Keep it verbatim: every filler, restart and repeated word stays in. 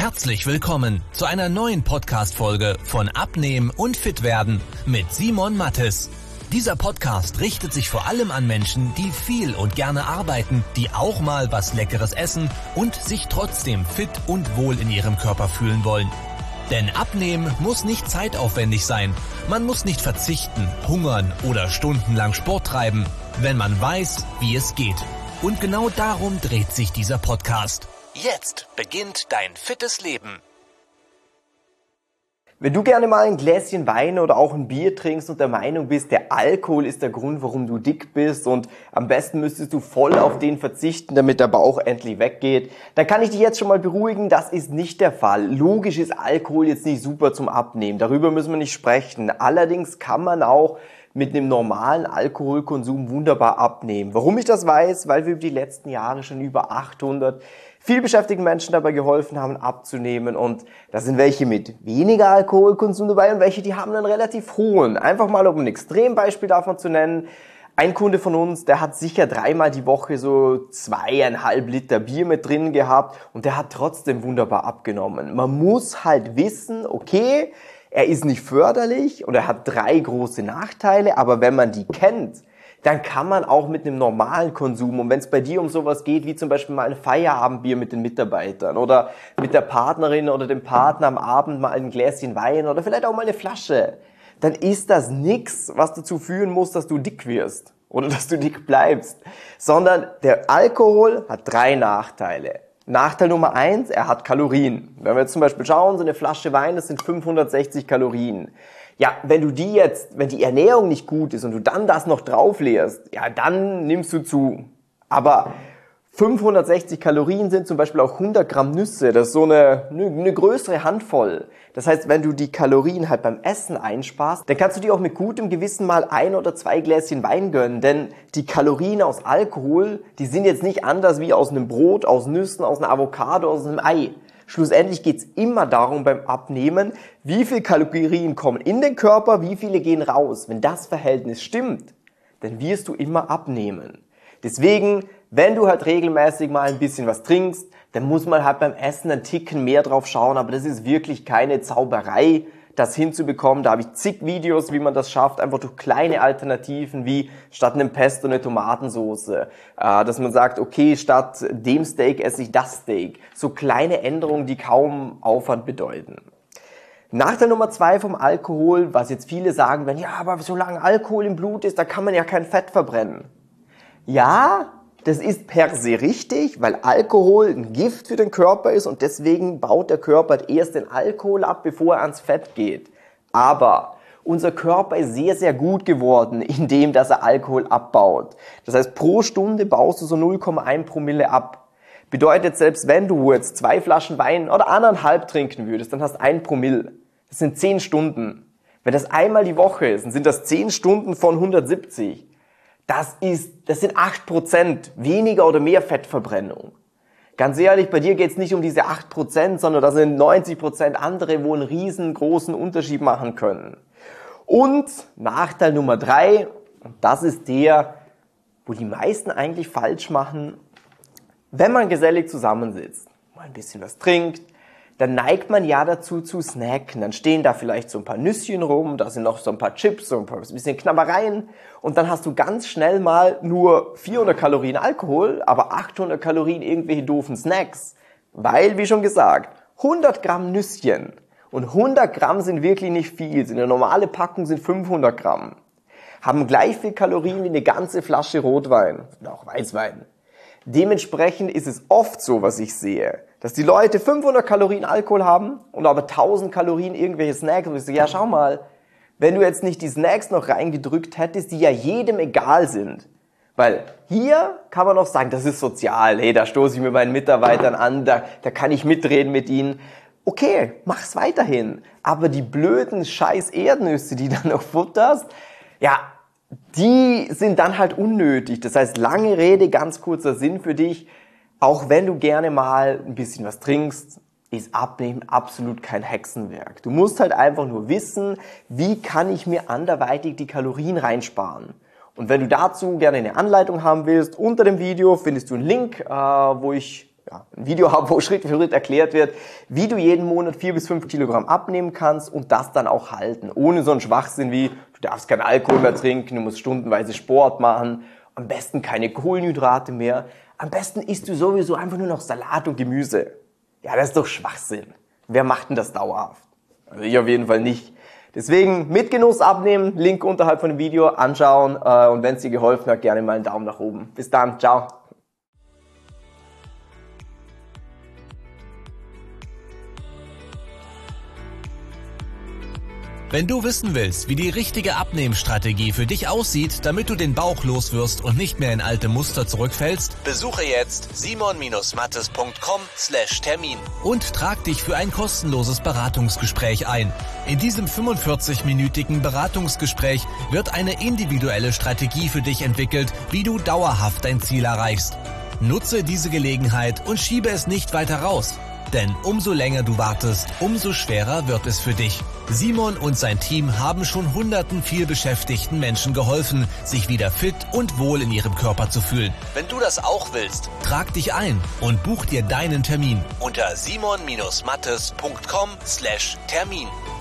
Herzlich willkommen zu einer neuen Podcast-Folge von Abnehmen und Fitwerden mit Simon Mattes. Dieser Podcast richtet sich vor allem an Menschen, die viel und gerne arbeiten, die auch mal was Leckeres essen und sich trotzdem fit und wohl in ihrem Körper fühlen wollen. Denn Abnehmen muss nicht zeitaufwendig sein. Man muss nicht verzichten, hungern oder stundenlang Sport treiben, wenn man weiß, wie es geht. Und genau darum dreht sich dieser Podcast. Jetzt beginnt dein fittes Leben. Wenn du gerne mal ein Gläschen Wein oder auch ein Bier trinkst und der Meinung bist, der Alkohol ist der Grund, warum du dick bist und am besten müsstest du voll auf den verzichten, damit der Bauch endlich weggeht, dann kann ich dich jetzt schon mal beruhigen, das ist nicht der Fall. Logisch ist Alkohol jetzt nicht super zum Abnehmen, darüber müssen wir nicht sprechen. Allerdings kann man auch mit einem normalen Alkoholkonsum wunderbar abnehmen. Warum ich das weiß? Weil wir über die letzten Jahre schon über achthundert vielbeschäftigten Menschen dabei geholfen haben, abzunehmen. Und da sind welche mit weniger Alkoholkonsum dabei und welche, die haben einen relativ hohen. Einfach mal, um ein Extrembeispiel davon zu nennen. Ein Kunde von uns, der hat sicher dreimal die Woche so zweieinhalb Liter Bier mit drin gehabt und der hat trotzdem wunderbar abgenommen. Man muss halt wissen, okay, er ist nicht förderlich und er hat drei große Nachteile, aber wenn man die kennt, dann kann man auch mit einem normalen Konsum, und wenn es bei dir um sowas geht, wie zum Beispiel mal ein Feierabendbier mit den Mitarbeitern oder mit der Partnerin oder dem Partner am Abend mal ein Gläschen Wein oder vielleicht auch mal eine Flasche, dann ist das nix, was dazu führen muss, dass du dick wirst oder dass du dick bleibst, sondern der Alkohol hat drei Nachteile. Nachteil Nummer eins, er hat Kalorien. Wenn wir jetzt zum Beispiel schauen, so eine Flasche Wein, das sind fünfhundertsechzig Kalorien. Ja, wenn du die jetzt, wenn die Ernährung nicht gut ist und du dann das noch draufleerst, ja, dann nimmst du zu. Aber fünfhundertsechzig Kalorien sind zum Beispiel auch hundert Gramm Nüsse, das ist so eine, eine größere Handvoll. Das heißt, wenn du die Kalorien halt beim Essen einsparst, dann kannst du dir auch mit gutem Gewissen mal ein oder zwei Gläschen Wein gönnen, denn die Kalorien aus Alkohol, die sind jetzt nicht anders wie aus einem Brot, aus Nüssen, aus einer Avocado, aus einem Ei. Schlussendlich geht's immer darum beim Abnehmen, wie viel Kalorien kommen in den Körper, wie viele gehen raus. Wenn das Verhältnis stimmt, dann wirst du immer abnehmen. Deswegen, wenn du halt regelmäßig mal ein bisschen was trinkst, dann muss man halt beim Essen einen Ticken mehr drauf schauen, aber das ist wirklich keine Zauberei, das hinzubekommen. Da habe ich zig Videos, wie man das schafft, einfach durch kleine Alternativen, wie statt einem Pesto eine Tomatensauce, äh, dass man sagt, okay, statt dem Steak esse ich das Steak. So kleine Änderungen, die kaum Aufwand bedeuten. Nachteil Nummer zwei vom Alkohol, was jetzt viele sagen, wenn ja, aber solange Alkohol im Blut ist, da kann man ja kein Fett verbrennen. Ja, das ist per se richtig, weil Alkohol ein Gift für den Körper ist und deswegen baut der Körper erst den Alkohol ab, bevor er ans Fett geht. Aber unser Körper ist sehr, sehr gut geworden, indem dass er Alkohol abbaut. Das heißt, pro Stunde baust du so null Komma eins Promille ab. Bedeutet, selbst wenn du jetzt zwei Flaschen Wein oder anderthalb trinken würdest, dann hast du ein Promille. Das sind zehn Stunden. Wenn das einmal die Woche ist, dann sind das zehn Stunden von hundertsiebzig. Das ist, das sind acht Prozent weniger oder mehr Fettverbrennung. Ganz ehrlich, bei dir geht es nicht um diese acht Prozent, sondern da sind neunzig Prozent andere, wo einen riesengroßen Unterschied machen können. Und Nachteil Nummer drei, und das ist der, wo die meisten eigentlich falsch machen, wenn man gesellig zusammensitzt, mal ein bisschen was trinkt, dann neigt man ja dazu zu snacken. Dann stehen da vielleicht so ein paar Nüsschen rum, da sind noch so ein paar Chips, so ein paar ein bisschen Knabbereien und dann hast du ganz schnell mal nur vierhundert Kalorien Alkohol, aber achthundert Kalorien irgendwelche doofen Snacks. Weil, wie schon gesagt, hundert Gramm Nüsschen und hundert Gramm sind wirklich nicht viel. Eine normale Packung sind fünfhundert Gramm. Haben gleich viel Kalorien wie eine ganze Flasche Rotwein oder auch Weißwein. Dementsprechend ist es oft so, was ich sehe, dass die Leute fünfhundert Kalorien Alkohol haben und aber tausend Kalorien irgendwelche Snacks. Und ich sage, ja schau mal, wenn du jetzt nicht die Snacks noch reingedrückt hättest, die ja jedem egal sind. Weil hier kann man noch sagen, das ist sozial, hey, da stoße ich mit meinen Mitarbeitern an, da, da kann ich mitreden mit ihnen. Okay, mach's weiterhin. Aber die blöden scheiß Erdnüsse, die du noch futterst, ja, die sind dann halt unnötig. Das heißt, lange Rede, ganz kurzer Sinn für dich. Auch wenn du gerne mal ein bisschen was trinkst, ist Abnehmen absolut kein Hexenwerk. Du musst halt einfach nur wissen, wie kann ich mir anderweitig die Kalorien reinsparen. Und wenn du dazu gerne eine Anleitung haben willst, unter dem Video findest du einen Link, wo ich ja, ein Video habe, wo Schritt für Schritt erklärt wird, wie du jeden Monat vier bis fünf Kilogramm abnehmen kannst und das dann auch halten. Ohne so einen Schwachsinn wie, du darfst keinen Alkohol mehr trinken, du musst stundenweise Sport machen, am besten keine Kohlenhydrate mehr. Am besten isst du sowieso einfach nur noch Salat und Gemüse. Ja, das ist doch Schwachsinn. Wer macht denn das dauerhaft? Also ich auf jeden Fall nicht. Deswegen mit Genuss abnehmen, Link unterhalb von dem Video anschauen äh, und wenn es dir geholfen hat, gerne mal einen Daumen nach oben. Bis dann, ciao. Wenn du wissen willst, wie die richtige Abnehmstrategie für dich aussieht, damit du den Bauch loswirst und nicht mehr in alte Muster zurückfällst, besuche jetzt simon mattes punkt com slash Termin und trag dich für ein kostenloses Beratungsgespräch ein. In diesem fünfundvierzig-minütigen Beratungsgespräch wird eine individuelle Strategie für dich entwickelt, wie du dauerhaft dein Ziel erreichst. Nutze diese Gelegenheit und schiebe es nicht weiter raus. Denn umso länger du wartest, umso schwerer wird es für dich. Simon und sein Team haben schon hunderten vielbeschäftigten Menschen geholfen, sich wieder fit und wohl in ihrem Körper zu fühlen. Wenn du das auch willst, trag dich ein und buch dir deinen Termin unter simon mattes punkt com slash Termin.